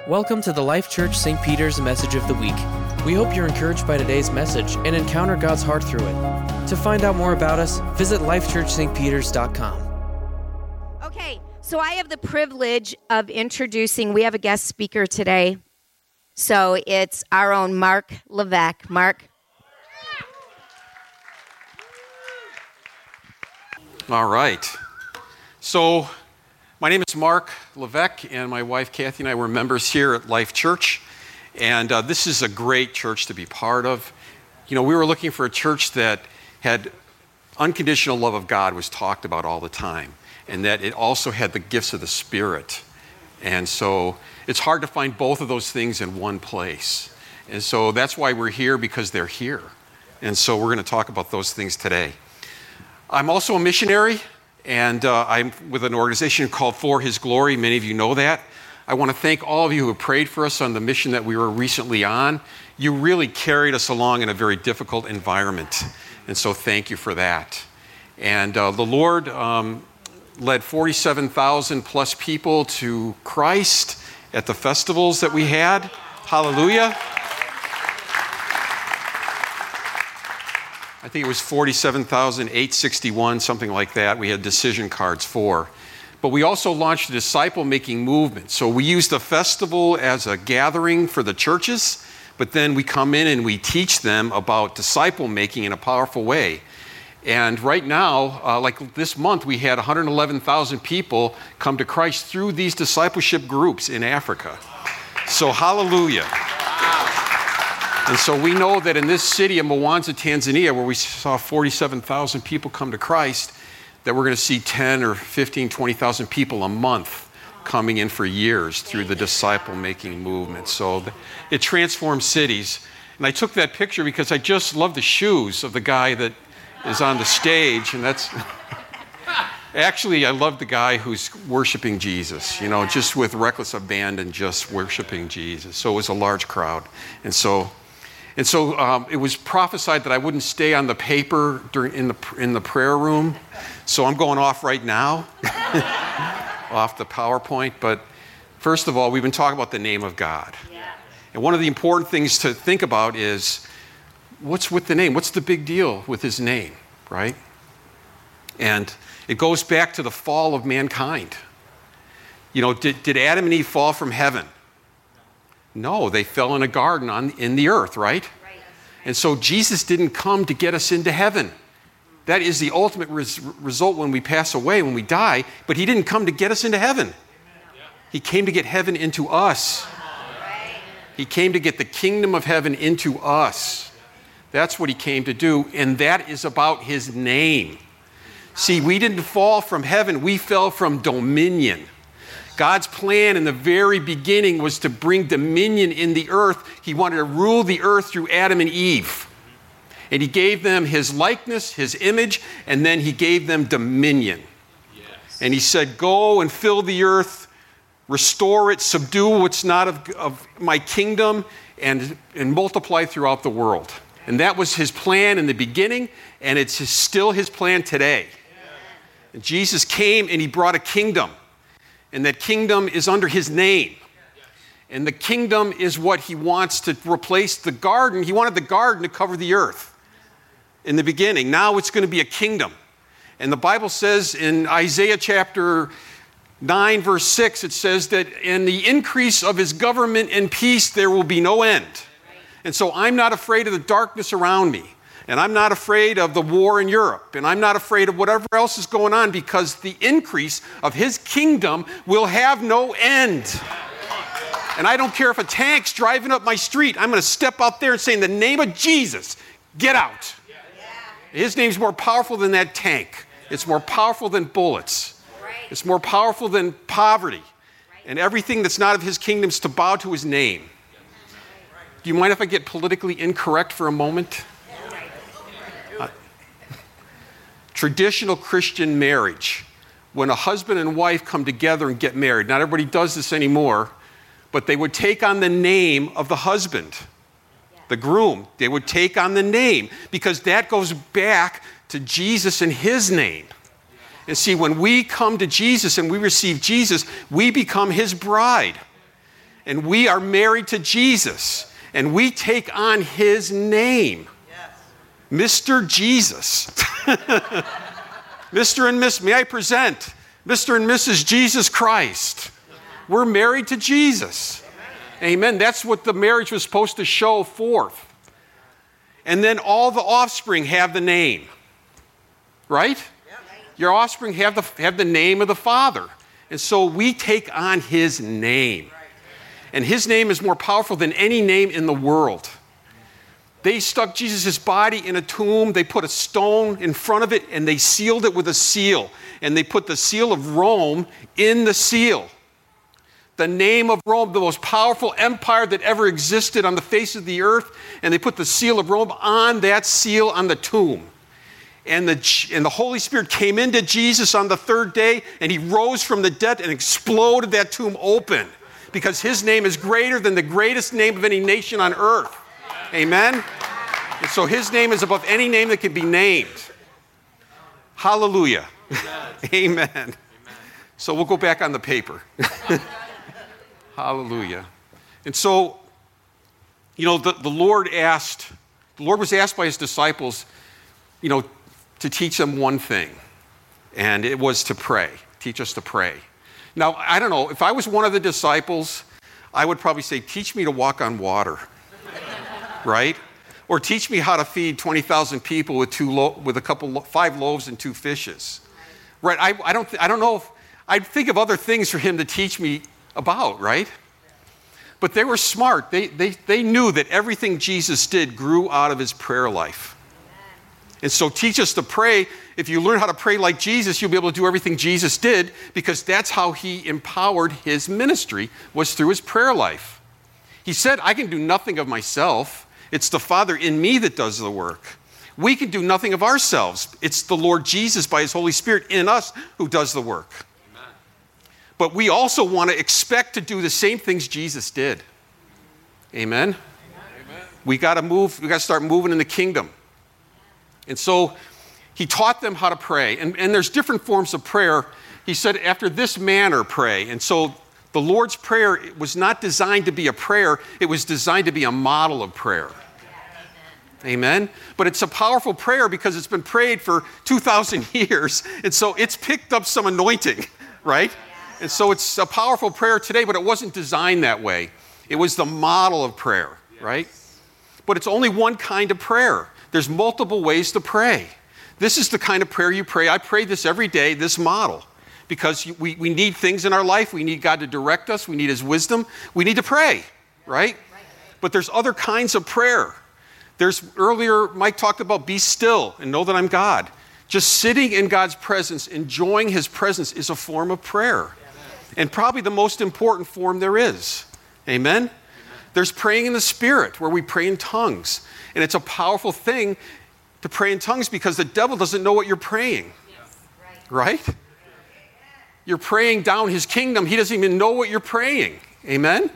Welcome to the Life Church St. Peter's Message of the Week. We hope you're encouraged by today's message and encounter God's heart through it. To find out more about us, visit lifechurchstpeters.com. Okay, so I have the privilege of introducing, we have a guest speaker today. So it's our own Mark Levesque. Mark. All right. So my name is Mark Levesque, and my wife Kathy and I were members here at Life Church. And this is a great church to be part of. You know, we were looking for a church that had unconditional love of God was talked about all the time, and that it also had the gifts of the Spirit. And so it's hard to find both of those things in one place. And so that's why we're here, because they're here. And so we're going to talk about those things today. I'm also a missionary, and I'm with an organization called For His Glory. Many of you know that. I want to thank all of you who prayed for us on the mission that we were recently on. You really carried us along in a very difficult environment, and so thank you for that. And the Lord led 47,000 plus people to Christ at the festivals that we had. Hallelujah. I think it was 47,861, something like that. We had decision cards for. But we also launched a disciple-making movement. So we used the festival as a gathering for the churches, but then we come in and we teach them about disciple-making in a powerful way. And right now, like this month, we had 111,000 people come to Christ through these discipleship groups in Africa. So hallelujah. And so we know that in this city of Mwanza, Tanzania, where we saw 47,000 people come to Christ, that we're going to see 10 or 15, 20,000 people a month coming in for years through the disciple-making movement. So it transforms cities. And I took that picture because I just love the shoes of the guy that is on the stage. And that's... Actually, I love the guy who's worshiping Jesus, you know, just with reckless abandon, just worshiping Jesus. So it was a large crowd. And so it was prophesied that I wouldn't stay on the paper in the prayer room. So I'm going off right now, off the PowerPoint. But first of all, we've been talking about the name of God. Yeah. And one of the important things to think about is, what's with the name? What's the big deal with his name, right? And it goes back to the fall of mankind. You know, did Adam and Eve fall from heaven? No, they fell in a garden in the earth, right? And so Jesus didn't come to get us into heaven. That is the ultimate result when we pass away, when we die. But he didn't come to get us into heaven. He came to get heaven into us. He came to get the kingdom of heaven into us. That's what he came to do, and that is about his name. See, we didn't fall from heaven. We fell from dominion. God's plan in the very beginning was to bring dominion in the earth. He wanted to rule the earth through Adam and Eve. And he gave them his likeness, his image, and then he gave them dominion. Yes. And he said, go and fill the earth, restore it, subdue what's not of my kingdom, and multiply throughout the world. And that was his plan in the beginning, and it's still his plan today. And Jesus came and he brought a kingdom. And that kingdom is under his name. And the kingdom is what he wants to replace the garden. He wanted the garden to cover the earth in the beginning. Now it's going to be a kingdom. And the Bible says in Isaiah chapter 9, verse 6, it says that in the increase of his government and peace, there will be no end. And so I'm not afraid of the darkness around me. And I'm not afraid of the war in Europe. And I'm not afraid of whatever else is going on, because the increase of his kingdom will have no end. And I don't care if a tank's driving up my street. I'm going to step out there and say, in the name of Jesus, get out. His name's more powerful than that tank. It's more powerful than bullets. It's more powerful than poverty. And everything that's not of his kingdom is to bow to his name. Do you mind if I get politically incorrect for a moment? Traditional Christian marriage, when a husband and wife come together and get married, not everybody does this anymore, but they would take on the name of the husband, the groom. They would take on the name, because that goes back to Jesus and his name. And see, when we come to Jesus and we receive Jesus, we become his bride. And we are married to Jesus. And we take on his name. Mr. Jesus. Mr. and Miss, may I present Mr. and Mrs. Jesus Christ. We're married to Jesus. Amen. That's what the marriage was supposed to show forth. And then all the offspring have the name. Right? Your offspring have the name of the Father. And so we take on his name. And his name is more powerful than any name in the world. They stuck Jesus' body in a tomb. They put a stone in front of it, and they sealed it with a seal. And they put the seal of Rome in the seal. The name of Rome, the most powerful empire that ever existed on the face of the earth. And they put the seal of Rome on that seal on the tomb. And the Holy Spirit came into Jesus on the third day, and he rose from the dead and exploded that tomb open. Because his name is greater than the greatest name of any nation on earth. Amen? And so his name is above any name that can be named. Hallelujah. Amen. So we'll go back on the paper. Hallelujah. And so, the Lord was asked by his disciples, to teach them one thing. And it was to pray. Teach us to pray. Now, I don't know, if I was one of the disciples, I would probably say, teach me to walk on water. Right? Or teach me how to feed 20,000 people with 5 loaves and 2 fishes. Right? I don't know if I'd think of other things for him to teach me about, right? But they were smart. They knew that everything Jesus did grew out of his prayer life. And so teach us to pray. If you learn how to pray like Jesus, you'll be able to do everything Jesus did, because that's how he empowered his ministry, was through his prayer life. He said, I can do nothing of myself. It's the Father in me that does the work. We can do nothing of ourselves. It's the Lord Jesus by his Holy Spirit in us who does the work. Amen. But we also want to expect to do the same things Jesus did. Amen? Amen. We got to start moving in the kingdom. And so he taught them how to pray. And there's different forms of prayer. He said, after this manner, pray. And so the Lord's Prayer was not designed to be a prayer. It was designed to be a model of prayer. Yeah, amen? But it's a powerful prayer because it's been prayed for 2,000 years. And so it's picked up some anointing, right? And so it's a powerful prayer today, but it wasn't designed that way. It was the model of prayer, right? But it's only one kind of prayer. There's multiple ways to pray. This is the kind of prayer you pray. I pray this every day, this model. Because we need things in our life. We need God to direct us. We need his wisdom. We need to pray, right? But there's other kinds of prayer. Earlier, Mike talked about be still and know that I'm God. Just sitting in God's presence, enjoying his presence is a form of prayer. And probably the most important form there is. Amen? There's praying in the Spirit, where we pray in tongues. And it's a powerful thing to pray in tongues because the devil doesn't know what you're praying. Right? You're praying down his kingdom. He doesn't even know what you're praying. Amen?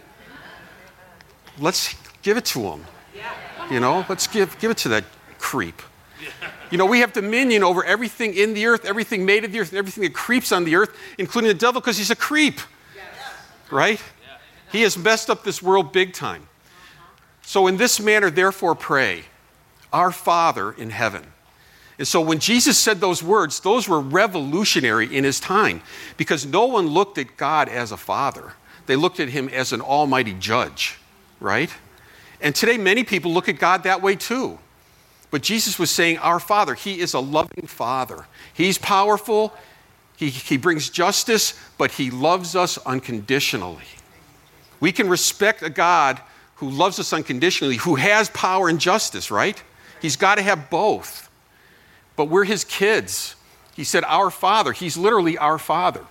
Let's give it to him. Let's give it to that creep. We have dominion over everything in the earth, everything made of the earth, and everything that creeps on the earth, including the devil, because he's a creep. Right? He has messed up this world big time. So in this manner, therefore, pray, our Father in heaven. And so when Jesus said those words, those were revolutionary in his time, because no one looked at God as a father. They looked at him as an almighty judge, right? And today many people look at God that way too. But Jesus was saying, our Father, he is a loving Father. He's powerful. He brings justice, but he loves us unconditionally. We can respect a God who loves us unconditionally, who has power and justice, right? He's got to have both. But we're his kids. He said, our Father. He's literally our Father.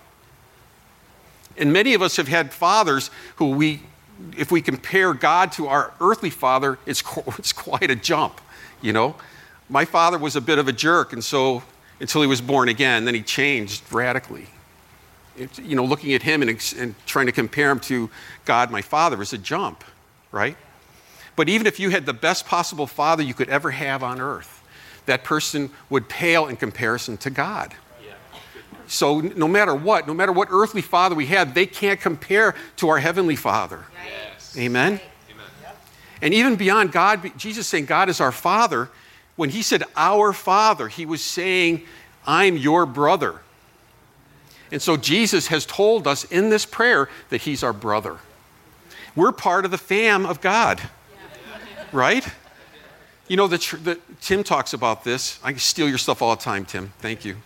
And many of us have had fathers who if we compare God to our earthly father, it's quite a jump, My father was a bit of a jerk, and so until he was born again, then he changed radically. Looking at him and trying to compare him to God, my father, was a jump, right? But even if you had the best possible father you could ever have on earth, that person would pale in comparison to God. So no matter what earthly father we had, they can't compare to our heavenly Father. Yes. Amen? Amen. And even beyond God, Jesus saying God is our Father, when he said our Father, he was saying, I'm your brother. And so Jesus has told us in this prayer that he's our brother. We're part of the fam of God, right? You know, Tim talks about this. I steal your stuff all the time, Tim. Thank you.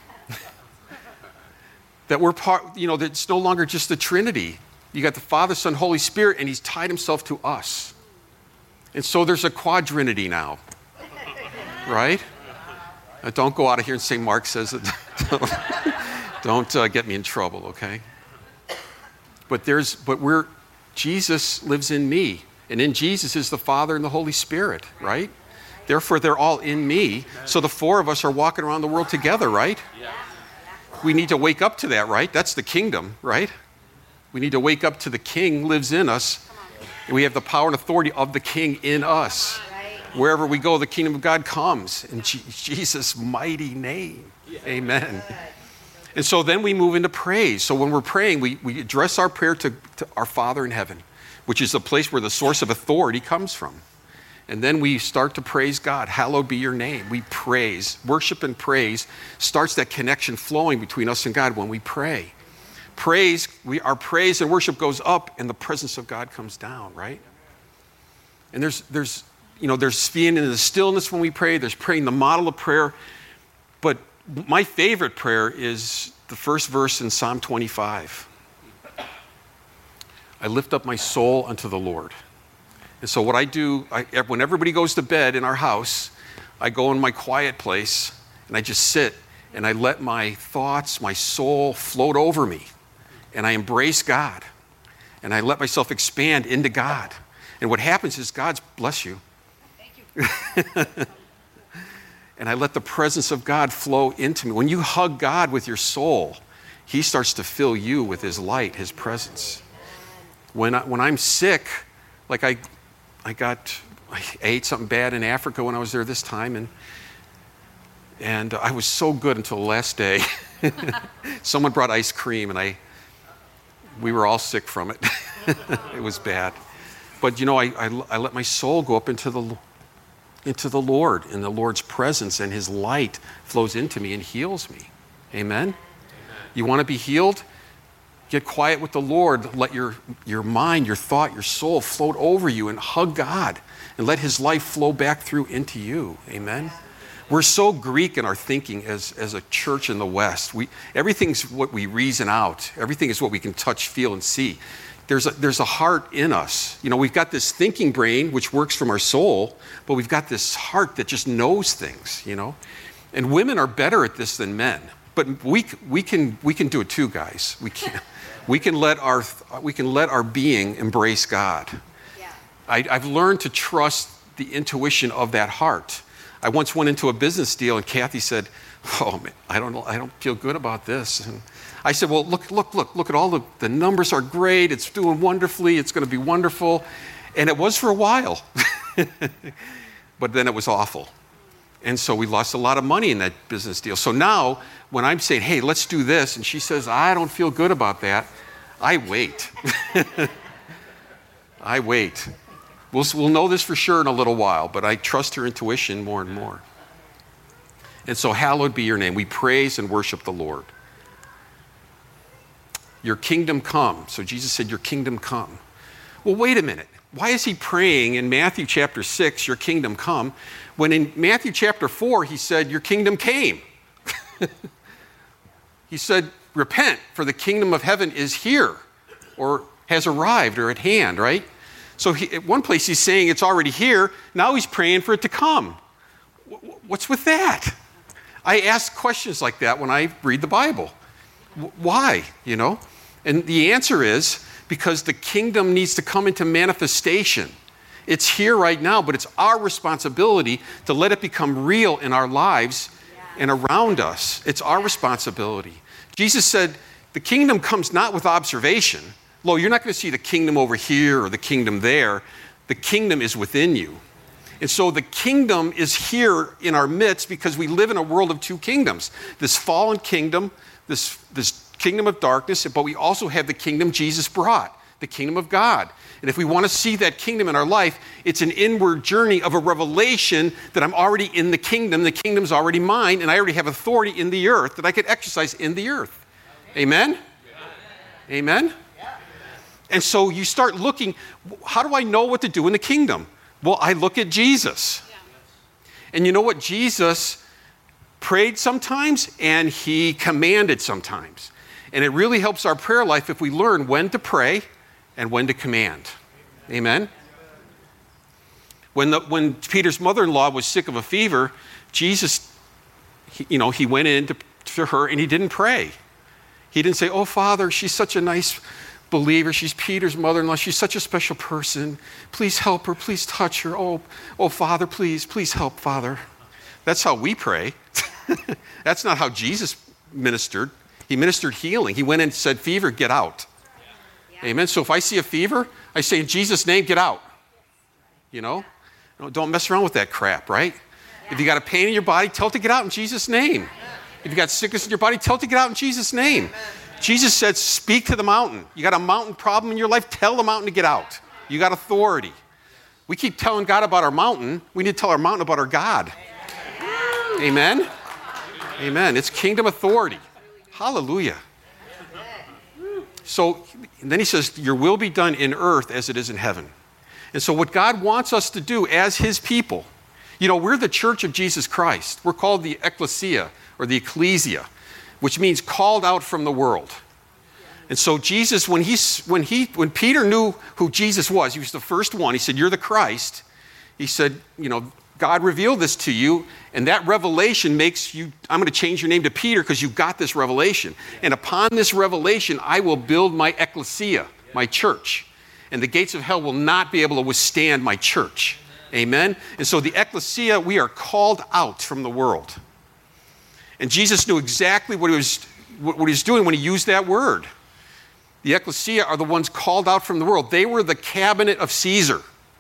That we're part, that it's no longer just the Trinity. You got the Father, Son, Holy Spirit, and he's tied himself to us. And so there's a quadrinity now, right? Don't go out of here and say Mark says it. Don't get me in trouble, okay? But Jesus lives in me, and in Jesus is the Father and the Holy Spirit, right? Therefore, they're all in me. So the four of us are walking around the world together, right? We need to wake up to that, right? That's the kingdom, right? We need to wake up to the King lives in us. And we have the power and authority of the King in us. Wherever we go, the kingdom of God comes in Jesus' mighty name. Amen. And so then we move into praise. So when we're praying, we address our prayer to our Father in heaven, which is the place where the source of authority comes from. And then we start to praise God. Hallowed be your name. We praise. Worship and praise starts that connection flowing between us and God when we pray. Our praise and worship goes up and the presence of God comes down, right? And there's being in the stillness when we pray. There's praying the model of prayer. But my favorite prayer is the first verse in Psalm 25. I lift up my soul unto the Lord. And so what I do, when everybody goes to bed in our house, I go in my quiet place and I just sit and I let my thoughts, my soul float over me. And I embrace God. And I let myself expand into God. And what happens is God's, bless you. Thank you. And I let the presence of God flow into me. When you hug God with your soul, he starts to fill you with his light, his presence. When I'm sick, like I ate something bad in Africa when I was there this time, and I was so good until the last day. Someone brought ice cream, and we were all sick from it. It was bad. But I let my soul go up into the Lord, and the Lord's presence and his light flows into me and heals me. Amen? You want to be healed? Get quiet with the Lord. Let your mind, your thought, your soul float over you and hug God and let his life flow back through into you. Amen? We're so Greek in our thinking as a church in the West. Everything's what we reason out. Everything is what we can touch, feel, and see. There's a heart in us. We've got this thinking brain, which works from our soul, but we've got this heart that just knows things, And women are better at this than men. But we can do it too, guys. We can let our being embrace God. Yeah. I've learned to trust the intuition of that heart. I once went into a business deal and Kathy said, "Oh man, I don't know, I don't feel good about this." And I said, "Well, look at all the numbers are great. It's doing wonderfully. It's going to be wonderful." And it was for a while, but then it was awful. And so we lost a lot of money in that business deal. So now when I'm saying, "Hey, let's do this," and she says, "I don't feel good about that," I wait. I wait. We'll know this for sure in a little while, but I trust her intuition more and more. And so hallowed be your name. We praise and worship the Lord. Your kingdom come. So Jesus said, your kingdom come. Well, wait a minute. Why is he praying in Matthew chapter 6, your kingdom come, when in Matthew chapter 4, he said, your kingdom came? He said, repent, for the kingdom of heaven is here, or has arrived, or at hand, right? So at one place he's saying it's already here. Now he's praying for it to come. What's with that? I ask questions like that when I read the Bible. Why, And the answer is because the kingdom needs to come into manifestation. It's here right now, but it's our responsibility to let it become real in our lives and around us. It's our responsibility. Jesus said, the kingdom comes not with observation. Lo, you're not going to see the kingdom over here or the kingdom there. The kingdom is within you. And so the kingdom is here in our midst because we live in a world of two kingdoms. This fallen kingdom, this kingdom of darkness, but we also have the kingdom Jesus brought, the kingdom of God. And if we want to see that kingdom in our life, it's an inward journey of a revelation that I'm already in the kingdom's already mine, and I already have authority in the earth that I could exercise in the earth. Amen? Amen? And so you start looking, how do I know what to do in the kingdom? Well, I look at Jesus. And you know what? Jesus prayed sometimes and he commanded sometimes. And it really helps our prayer life if we learn when to pray and when to command. Amen? When Peter's mother-in-law was sick of a fever, Jesus, he went in to her and he didn't pray. He didn't say, oh, Father, she's such a nice believer. She's Peter's mother-in-law. She's such a special person. Please help her. Please touch her. Oh, Father, please help, Father. That's how we pray. That's not how Jesus ministered. He ministered healing. He went in and said, fever, get out. Yeah. Amen. So if I see a fever, I say, in Jesus' name, get out. Don't mess around with that crap, right? Yeah. If you got a pain in your body, tell it to get out in Jesus' name. Yeah. If you got sickness in your body, tell it to get out in Jesus' name. Amen. Jesus said, speak to the mountain. You got a mountain problem in your life, tell the mountain to get out. You got authority. We keep telling God about our mountain. We need to tell our mountain about our God. Amen? Amen. It's kingdom authority. Hallelujah. So then he says, your will be done in earth as it is in heaven. And so what God wants us to do as his people, we're the church of Jesus Christ. We're called the ecclesia or the ecclesia, which means called out from the world. And so Jesus, when Peter knew who Jesus was, he was the first one. He said, you're the Christ. He said, God revealed this to you, and that revelation makes you, I'm going to change your name to Peter because you got this revelation. And upon this revelation, I will build my ecclesia, my church. And the gates of hell will not be able to withstand my church. Amen? And so the ecclesia, we are called out from the world. And Jesus knew exactly what he was doing when he used that word. The ecclesia are the ones called out from the world. They were the cabinet of Caesar,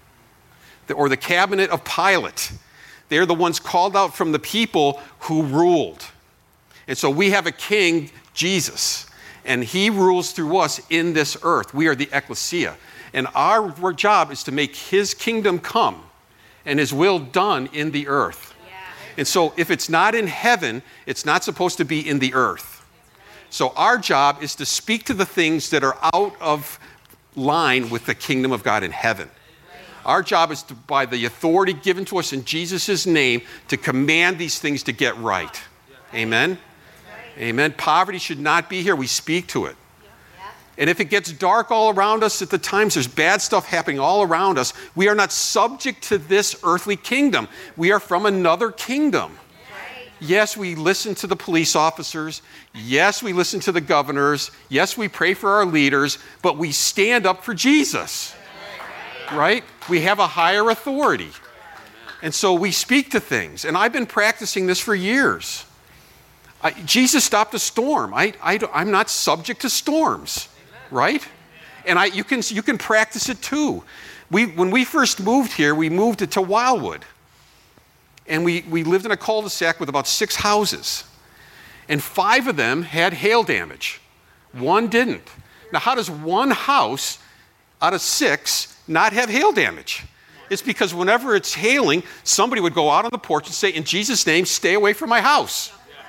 or the cabinet of Pilate. They're the ones called out from the people who ruled. And so we have a king, Jesus, and he rules through us in this earth. We are the ecclesia. And our job is to make his kingdom come and his will done in the earth. And so if it's not in heaven, it's not supposed to be in the earth. So our job is to speak to the things that are out of line with the kingdom of God in heaven. Our job is to, by the authority given to us in Jesus' name, to command these things to get right. Amen? Amen. Poverty should not be here. We speak to it. And if it gets dark all around us at the times, there's bad stuff happening all around us, we are not subject to this earthly kingdom. We are from another kingdom. Yes, we listen to the police officers. Yes, we listen to the governors. Yes, we pray for our leaders, but we stand up for Jesus. Right? We have a higher authority. And so we speak to things. And I've been practicing this for years. Jesus stopped a storm. I'm not subject to storms. Right? And you can practice it too. When we first moved here, we moved it to Wildwood. And we lived in a cul-de-sac with about 6 houses. And 5 of them had hail damage. 1 didn't. Now, how does 1 house out of 6 not have hail damage? It's because whenever it's hailing, somebody would go out on the porch and say, in Jesus' name, stay away from my house.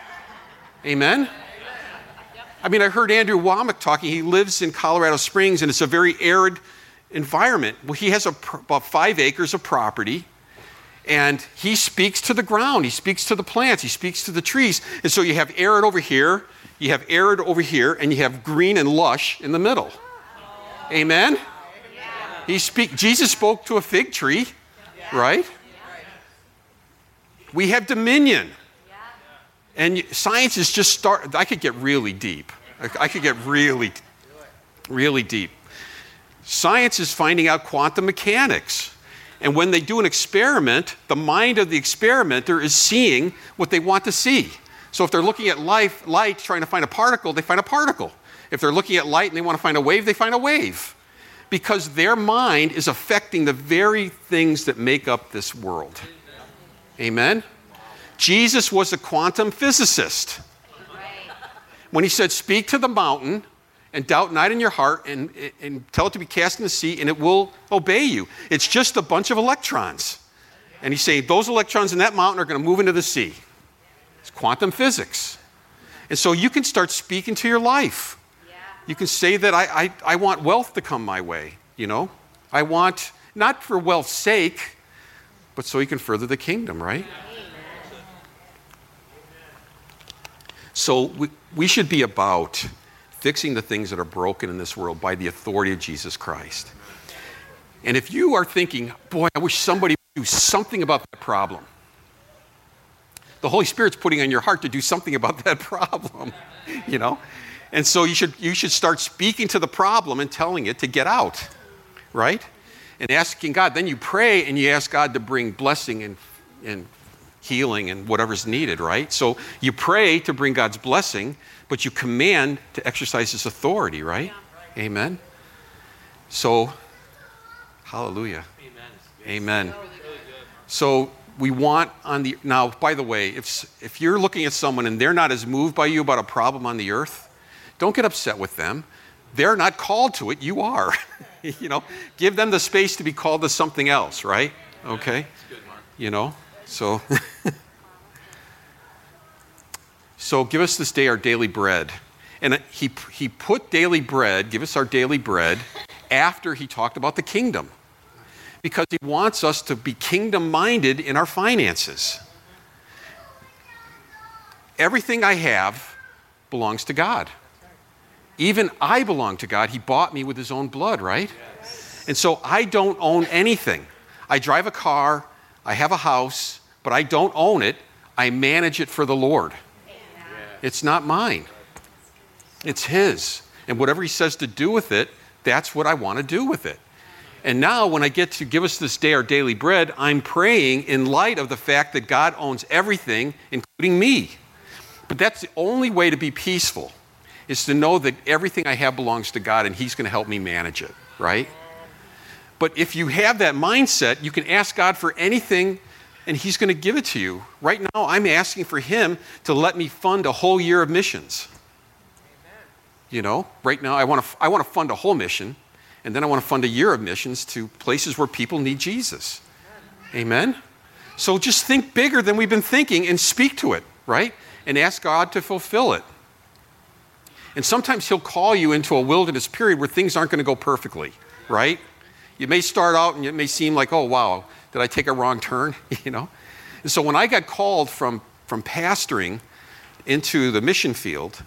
Amen? I mean, I heard Andrew Womack talking. He lives in Colorado Springs, and it's a very arid environment. Well, he has about 5 acres of property, and he speaks to the ground. He speaks to the plants. He speaks to the trees. And so you have arid over here, you have arid over here, and you have green and lush in the middle. Amen? Jesus spoke to a fig tree, right? We have dominion. And science is just I could get really deep. I could get really, really deep. Science is finding out quantum mechanics. And when they do an experiment, the mind of the experimenter is seeing what they want to see. So if they're looking at light, trying to find a particle, they find a particle. If they're looking at light and they want to find a wave, they find a wave. Because their mind is affecting the very things that make up this world. Amen? Jesus was a quantum physicist. When he said, speak to the mountain and doubt not in your heart and tell it to be cast in the sea and it will obey you. It's just a bunch of electrons. And he's saying those electrons in that mountain are going to move into the sea. It's quantum physics. And so you can start speaking to your life. You can say that I want wealth to come my way, you know. I want, not for wealth's sake, but so you can further the kingdom, right? So we should be about fixing the things that are broken in this world by the authority of Jesus Christ. And if you are thinking, boy, I wish somebody would do something about that problem, the Holy Spirit's putting on your heart to do something about that problem, you know? And so you should start speaking to the problem and telling it to get out, right? And asking God. Then you pray and you ask God to bring blessing and healing and whatever's needed, right? So you pray to bring God's blessing, but you command to exercise His authority, right? Yeah, right. Amen. So, hallelujah. Amen. So we want now, by the way, if you're looking at someone and they're not as moved by you about a problem on the earth, don't get upset with them. They're not called to it. You are. You know, give them the space to be called to something else, right? Okay. You know, so give us this day our daily bread. And he put daily bread, give us our daily bread, after he talked about the kingdom. Because he wants us to be kingdom-minded in our finances. Everything I have belongs to God. Even I belong to God. He bought me with his own blood, right? Yes. And so I don't own anything. I drive a car, I have a house, but I don't own it. I manage it for the Lord. It's not mine. It's his. And whatever he says to do with it, that's what I want to do with it. And now when I get to give us this day our daily bread, I'm praying in light of the fact that God owns everything, including me. But that's the only way to be peaceful, is to know that everything I have belongs to God and he's going to help me manage it, right? But if you have that mindset, you can ask God for anything and he's going to give it to you. Right now, I'm asking for him to let me fund a whole year of missions. You know, right now I want to fund a whole mission, and then I want to fund a year of missions to places where people need Jesus. Amen? So just think bigger than we've been thinking and speak to it, right? And ask God to fulfill it. And sometimes he'll call you into a wilderness period where things aren't going to go perfectly, right? You may start out and it may seem like, oh, wow, did I take a wrong turn? You know? And so when I got called from pastoring into the mission field,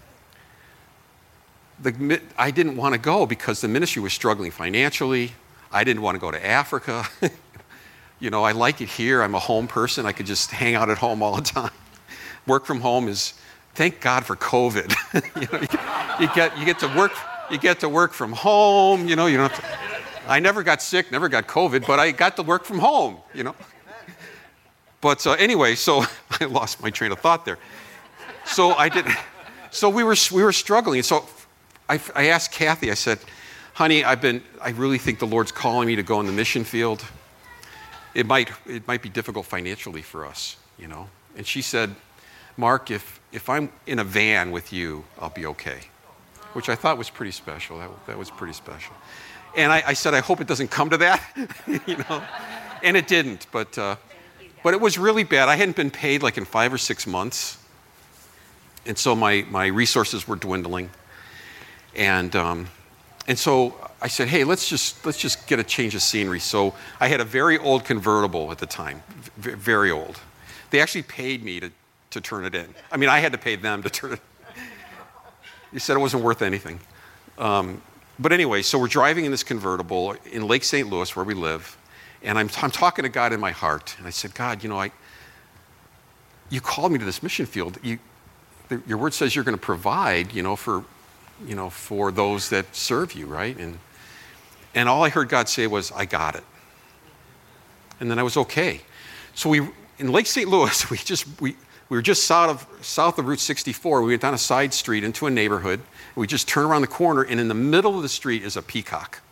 I didn't want to go because the ministry was struggling financially. I didn't want to go to Africa. You know, I like it here. I'm a home person. I could just hang out at home all the time. Work from home is, thank God for COVID. You know, you get to work from home. You know, you don't have to. I never got sick, never got COVID, but I got to work from home. You know. But anyway, so I lost my train of thought there. So I did. So we were struggling. So I asked Kathy. I said, "Honey, I really think the Lord's calling me to go in the mission field. It might be difficult financially for us, you know." And she said, "Mark, if I'm in a van with you, I'll be okay," which I thought was pretty special. That was pretty special. And I said, "I hope it doesn't come to that," you know. And it didn't, but it was really bad. I hadn't been paid like in 5 or 6 months, and so my resources were dwindling. And so I said, "Hey, let's just get a change of scenery." So I had a very old convertible at the time, very old. They actually paid me to turn it in. I mean, I had to pay them to turn it in. They said it wasn't worth anything. But anyway, so we're driving in this convertible in Lake St. Louis, where we live, and I'm talking to God in my heart, and I said, "God, you know, you called me to this mission field. Your word says you're going to provide, for those that serve you, right?" And all I heard God say was, "I got it." And then I was okay. So in Lake St. Louis, we were just south of Route 64. We went down a side street into a neighborhood. We just turned around the corner, and in the middle of the street is a peacock.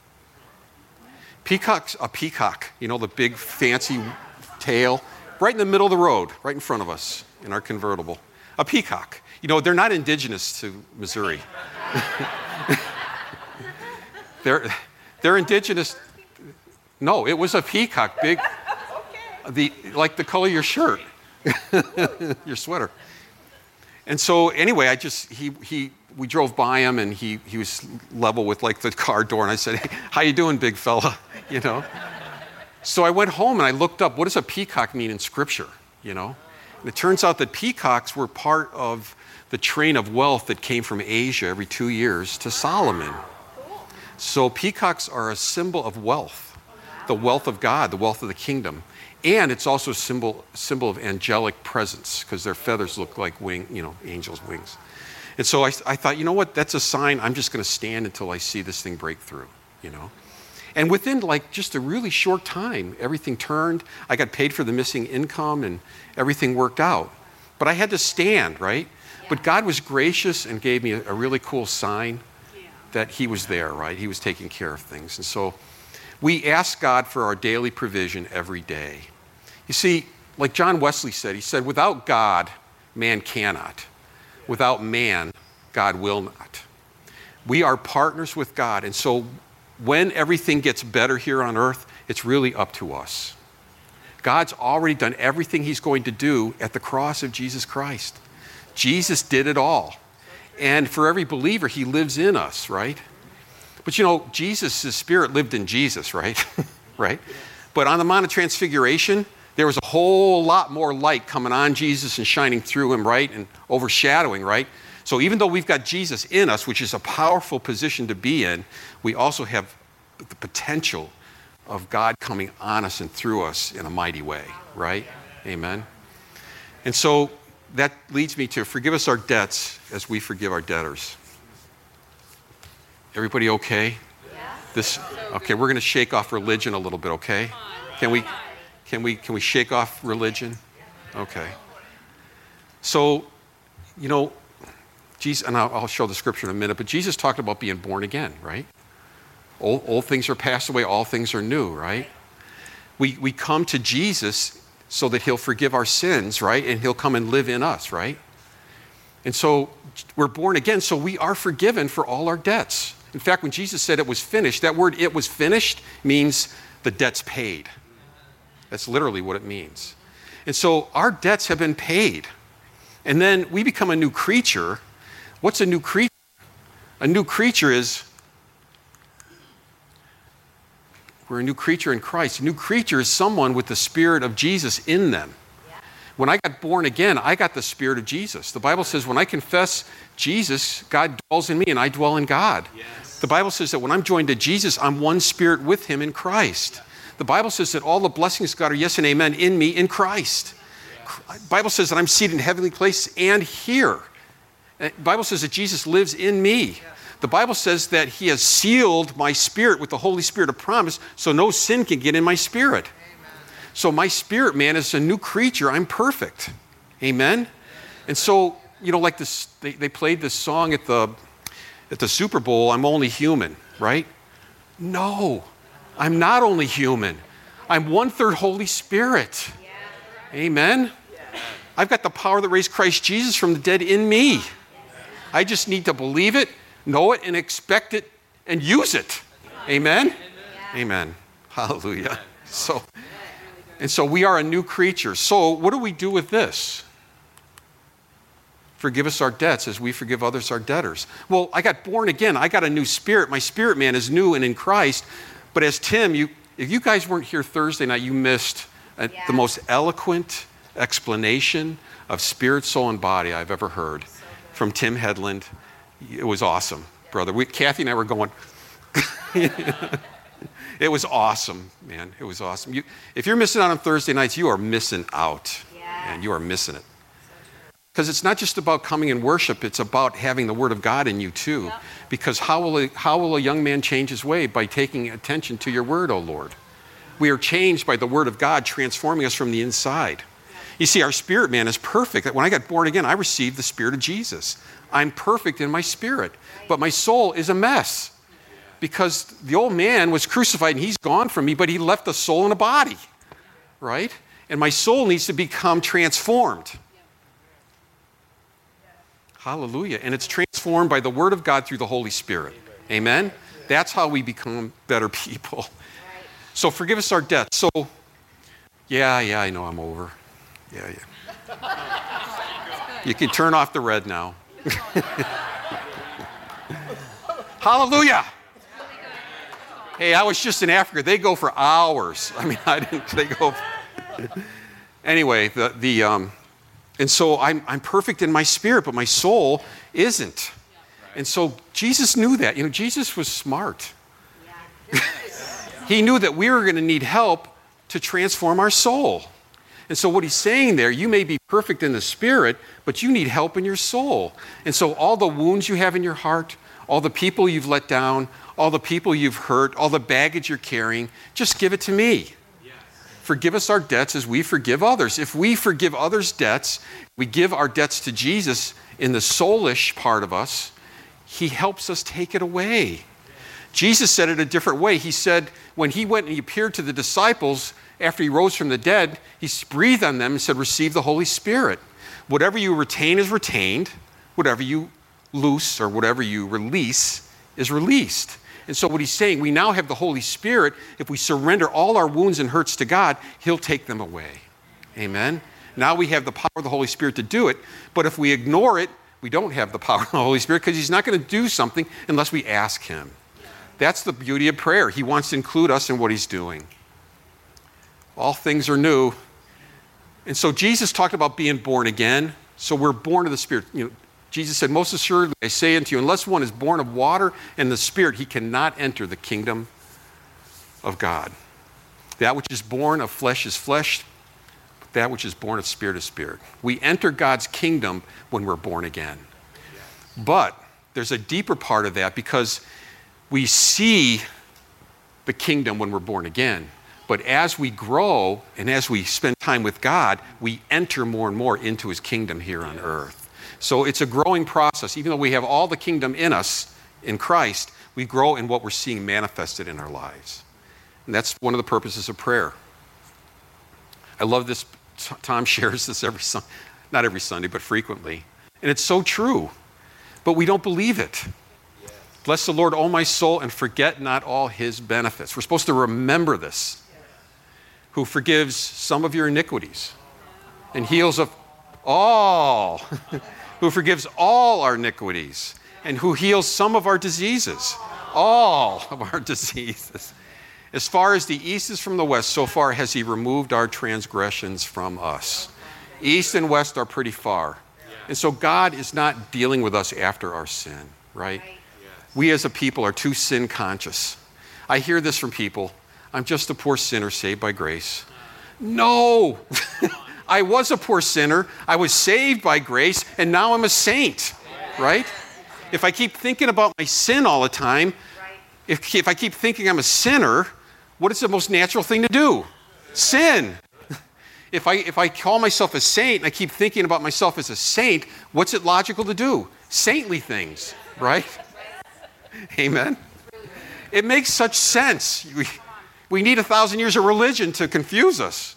A peacock, you know, the big fancy tail, right in the middle of the road, right in front of us in our convertible. A peacock. You know, they're not indigenous to Missouri. They're indigenous. No, it was a peacock, big, like the color of your shirt, your sweater. And so anyway, we drove by him, and he was level with like the car door, and I said, "Hey, how you doing, big fella?" You know. So I went home and I looked up, what does a peacock mean in Scripture? You know, and it turns out that peacocks were part of the train of wealth that came from Asia every 2 years to Solomon. So peacocks are a symbol of wealth, the wealth of God, the wealth of the kingdom. And it's also a symbol of angelic presence, because their feathers look like angels' wings. And so I thought, you know what, that's a sign. I'm just going to stand until I see this thing break through, you know. And within like just a really short time, everything turned. I got paid for the missing income, and everything worked out. But I had to stand, right? Yeah. But God was gracious and gave me a really cool sign that he was there, right? He was taking care of things. And so we ask God for our daily provision every day. You see, like John Wesley said, he said, without God, man cannot. Without man, God will not. We are partners with God. And so when everything gets better here on earth, it's really up to us. God's already done everything he's going to do at the cross of Jesus Christ. Jesus did it all. And for every believer, he lives in us, right? But you know, Jesus' spirit lived in Jesus, right? Right? But on the Mount of Transfiguration, there was a whole lot more light coming on Jesus and shining through him, right? And overshadowing, right? So even though we've got Jesus in us, which is a powerful position to be in, we also have the potential of God coming on us and through us in a mighty way, right? Amen. And so that leads me to forgive us our debts as we forgive our debtors. Everybody okay? Okay, we're going to shake off religion a little bit, okay? Can we shake off religion? Okay. So, you know, Jesus, and I'll show the scripture in a minute, but Jesus talked about being born again, right? Old things are passed away, all things are new, right? We come to Jesus so that he'll forgive our sins, right? And he'll come and live in us, right? And so we're born again, so we are forgiven for all our debts. In fact, when Jesus said it was finished, that word "it was finished" means the debt's paid. That's literally what it means. And so our debts have been paid. And then we become a new creature. What's a new creature? A new creature is, we're a new creature in Christ. A new creature is someone with the Spirit of Jesus in them. When I got born again, I got the Spirit of Jesus. The Bible says when I confess Jesus, God dwells in me and I dwell in God. Yes. The Bible says that when I'm joined to Jesus, I'm one spirit with him in Christ. The Bible says that all the blessings of God are yes and amen in me in Christ. The Bible says that I'm seated in heavenly places and here. The Bible says that Jesus lives in me. The Bible says that he has sealed my spirit with the Holy Spirit of promise, so no sin can get in my spirit. So my spirit, man, is a new creature. I'm perfect. Amen? And so, you know, like this, they played this song at the Super Bowl, "I'm only human," right? No, I'm not only human. I'm 1/3 Holy Spirit. Amen? I've got the power that raised Christ Jesus from the dead in me. I just need to believe it, know it, and expect it, and use it. Amen? Amen. Hallelujah. So we are a new creature. So what do we do with this? Forgive us our debts as we forgive others our debtors. Well, I got born again. I got a new spirit. My spirit man is new and in Christ. But as Tim, if you guys weren't here Thursday night, you missed the most eloquent explanation of spirit, soul, and body I've ever heard from Tim Headland. It was awesome, brother. Kathy and I were going... It was awesome, man. It was awesome. If you're missing out on Thursday nights, you are missing out. And you are missing it. Because it's not just about coming and worship, it's about having the Word of God in you too. Yep. Because how will a young man change his way? By taking attention to your Word, O Lord. We are changed by the Word of God, transforming us from the inside. You see, our spirit man is perfect. When I got born again, I received the Spirit of Jesus. I'm perfect in my spirit, but my soul is a mess. Because the old man was crucified and he's gone from me, but he left a soul and a body, right? And my soul needs to become transformed. Hallelujah. And it's transformed by the Word of God through the Holy Spirit. Amen? That's how we become better people. So forgive us our debts. So, yeah, I know I'm over. Yeah. You can turn off the red now. Hallelujah. Hey, I was just in Africa. They go for hours. I mean, they go. Anyway, and so I'm perfect in my spirit, but my soul isn't. And so Jesus knew that. Jesus was smart. He knew that we were going to need help to transform our soul. And so what he's saying there, you may be perfect in the spirit, but you need help in your soul. And so all the wounds you have in your heart, all the people you've let down, all the people you've hurt, all the baggage you're carrying, just give it to me. Yes. Forgive us our debts as we forgive others. If we forgive others' debts, we give our debts to Jesus in the soulish part of us, he helps us take it away. Jesus said it a different way. He said when he went and he appeared to the disciples after he rose from the dead, he breathed on them and said, receive the Holy Spirit. Whatever you retain is retained. Whatever you loose or whatever you release is released. And so what he's saying, we now have the Holy Spirit. If we surrender all our wounds and hurts to God, he'll take them away. Amen? Now we have the power of the Holy Spirit to do it. But if we ignore it, we don't have the power of the Holy Spirit because he's not going to do something unless we ask him. That's the beauty of prayer. He wants to include us in what he's doing. All things are new. And so Jesus talked about being born again. So we're born of the Spirit. Jesus said, most assuredly, I say unto you, unless one is born of water and the Spirit, he cannot enter the kingdom of God. That which is born of flesh is flesh. That which is born of spirit is spirit. We enter God's kingdom when we're born again. But there's a deeper part of that because we see the kingdom when we're born again. But as we grow and as we spend time with God, we enter more and more into his kingdom here on earth. So it's a growing process. Even though we have all the kingdom in us, in Christ, we grow in what we're seeing manifested in our lives. And that's one of the purposes of prayer. I love this. Tom shares this not every Sunday, but frequently. And it's so true. But we don't believe it. Bless the Lord, O my soul, and forget not all his benefits. We're supposed to remember this. Who forgives some of your iniquities and heals of all. Who forgives all our iniquities and who heals some of our diseases. All of our diseases. As far as the east is from the west, so far has he removed our transgressions from us. East and west are pretty far. And so God is not dealing with us after our sin, right? We as a people are too sin conscious. I hear this from people. I'm just a poor sinner saved by grace. No, I was a poor sinner. I was saved by grace, and now I'm a saint, right? If I keep thinking about my sin all the time, if I keep thinking I'm a sinner, what is the most natural thing to do? Sin. If I call myself a saint and I keep thinking about myself as a saint, what's it logical to do? Saintly things, right? Amen? It makes such sense. We need 1,000 years of religion to confuse us.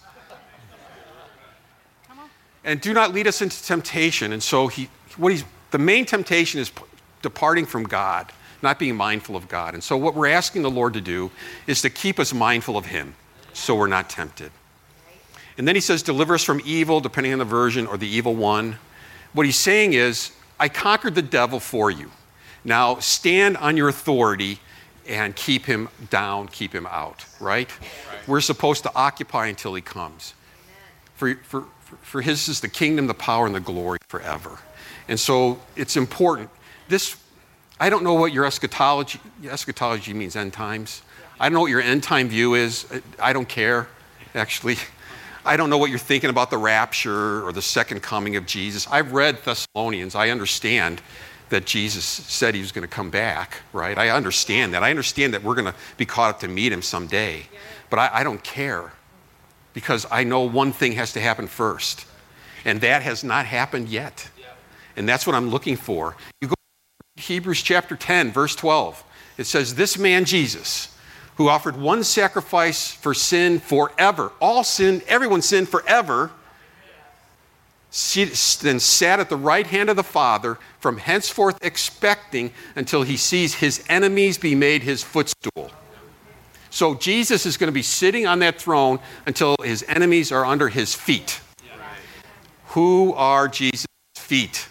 And do not lead us into temptation. And so the main temptation is departing from God, not being mindful of God. And so what we're asking the Lord to do is to keep us mindful of him so we're not tempted. And then he says, deliver us from evil, depending on the version, or the evil one. What he's saying is, I conquered the devil for you. Now stand on your authority and keep him down, keep him out, right? We're supposed to occupy until he comes. For his is the kingdom, the power, and the glory forever. And so it's important. I don't know what your eschatology means, end times. I don't know what your end time view is. I don't care, actually. I don't know what you're thinking about the rapture or the second coming of Jesus. I've read Thessalonians. I understand that Jesus said he was going to come back, right? I understand that. I understand that we're going to be caught up to meet him someday. But I don't care because I know one thing has to happen first. And that has not happened yet. And that's what I'm looking for. You go to Hebrews chapter 10, verse 12. It says, this man Jesus, who offered one sacrifice for sin forever, all sin, everyone's sin forever, then sat at the right hand of the Father, from henceforth expecting until he sees his enemies be made his footstool. So Jesus is going to be sitting on that throne until his enemies are under his feet. Who are Jesus' feet?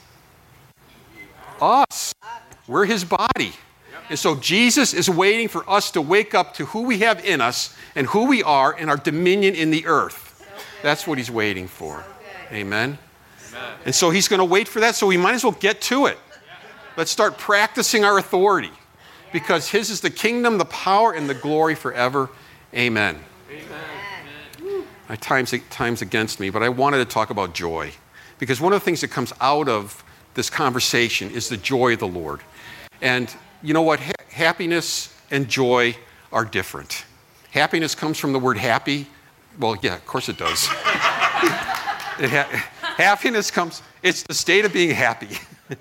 Us. We're his body. And so Jesus is waiting for us to wake up to who we have in us and who we are and our dominion in the earth. That's what he's waiting for. Amen. And so he's going to wait for that, so we might as well get to it. Let's start practicing our authority, because his is the kingdom, the power, and the glory forever. Amen. My time's against me, but I wanted to talk about joy, because one of the things that comes out of this conversation is the joy of the Lord. And you know what? Happiness and joy are different. Happiness comes from the word happy. Well, yeah, of course it does. Happiness comes, it's the state of being happy.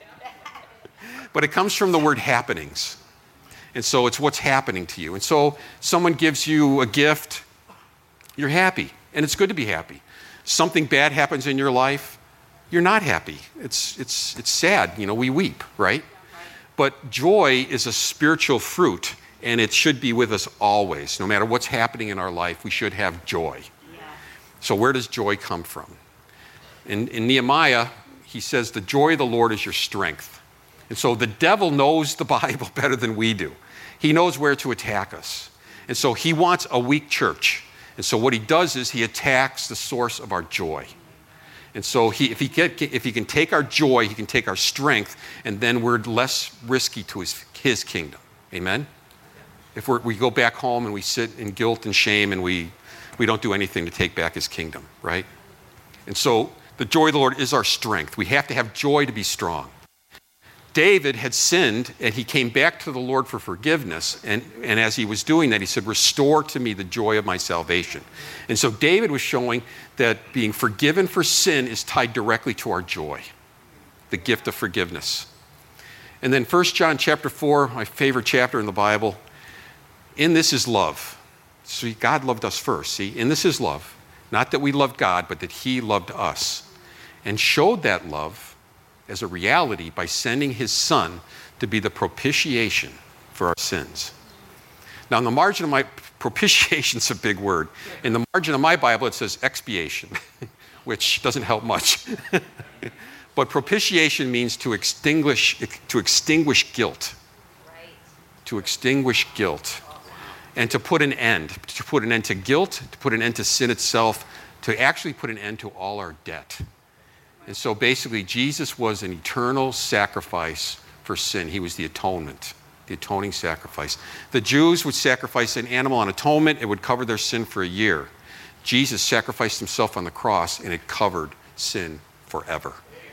But it comes from the word happenings. And so it's what's happening to you. And so someone gives you a gift, you're happy. And it's good to be happy. Something bad happens in your life, you're not happy. It's sad. You know, we weep, right? But joy is a spiritual fruit, and it should be with us always. No matter what's happening in our life, we should have joy. So where does joy come from? In Nehemiah, he says, the joy of the Lord is your strength. And so the devil knows the Bible better than we do. He knows where to attack us. And so he wants a weak church. And so what he does is he attacks the source of our joy. And so if he can take our joy, he can take our strength, and then we're less risky to his kingdom. Amen? If we go back home and we sit in guilt and shame and we don't do anything to take back his kingdom, right? And so the joy of the Lord is our strength. We have to have joy to be strong. David had sinned, and he came back to the Lord for forgiveness. And as he was doing that, he said, restore to me the joy of my salvation. And so David was showing that being forgiven for sin is tied directly to our joy, the gift of forgiveness. And then 1 John chapter 4, my favorite chapter in the Bible, in this is love. See, God loved us first. See, in this is love. Not that we loved God, but that he loved us and showed that love as a reality by sending his son to be the propitiation for our sins. Now, in the margin of my, propitiation's a big word. In the margin of my Bible, it says expiation, which doesn't help much. But propitiation means to extinguish guilt. Right. To extinguish guilt. And to put an end to guilt, to put an end to sin itself, to actually put an end to all our debt. And so basically, Jesus was an eternal sacrifice for sin. He was the atonement, the atoning sacrifice. The Jews would sacrifice an animal on atonement. It would cover their sin for a year. Jesus sacrificed himself on the cross, and it covered sin forever.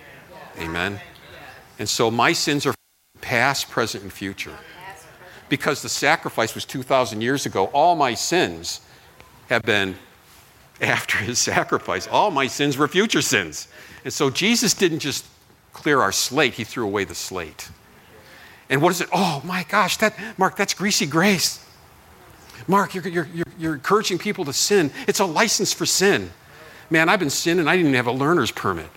Amen? And so my sins are past, present, and future. Because the sacrifice was 2,000 years ago, all my sins have been after his sacrifice. All my sins were future sins. And so Jesus didn't just clear our slate, he threw away the slate. And what is it? Oh my gosh, Mark, that's greasy grace. Mark, you're encouraging people to sin. It's a license for sin. Man, I've been sinning, I didn't even have a learner's permit.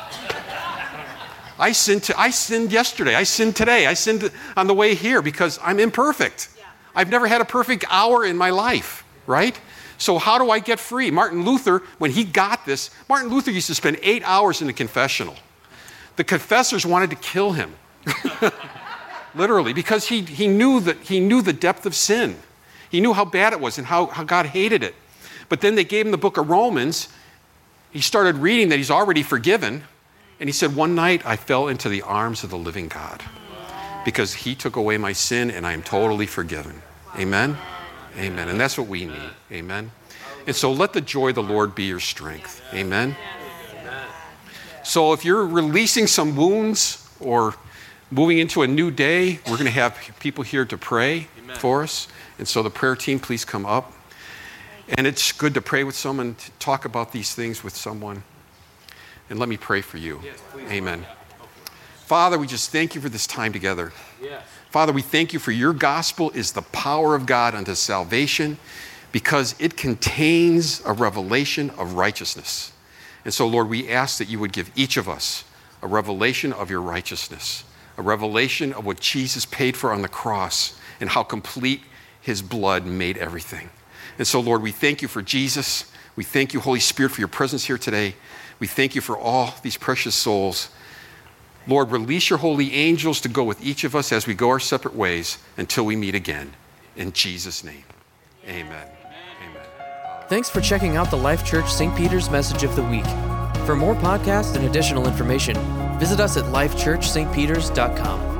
I sinned yesterday. I sinned today. I sinned on the way here because I'm imperfect. Yeah. I've never had a perfect hour in my life, right? So how do I get free? Martin Luther, when he got this, Martin Luther used to spend 8 hours in the confessional. The confessors wanted to kill him, literally, because he knew the depth of sin. He knew how bad it was and how God hated it. But then they gave him the book of Romans. He started reading that he's already forgiven. And he said, one night I fell into the arms of the living God because he took away my sin and I am totally forgiven. Amen? Amen. And that's what we need. Amen? And so let the joy of the Lord be your strength. Amen? So if you're releasing some wounds or moving into a new day, we're going to have people here to pray for us. And so the prayer team, please come up. And it's good to pray with someone, to talk about these things with someone. And let me pray for you. Yes, amen. Father, we just thank you for this time together. Yes. Father, we thank you for your gospel is the power of God unto salvation because it contains a revelation of righteousness. And so, Lord, we ask that you would give each of us a revelation of your righteousness, a revelation of what Jesus paid for on the cross and how complete his blood made everything. And so, Lord, we thank you for Jesus. We thank you, Holy Spirit, for your presence here today. We thank you for all these precious souls. Lord, release your holy angels to go with each of us as we go our separate ways until we meet again. In Jesus' name, amen. Amen. Thanks for checking out the Life Church St. Peter's Message of the Week. For more podcasts and additional information, visit us at lifechurchstpeters.com.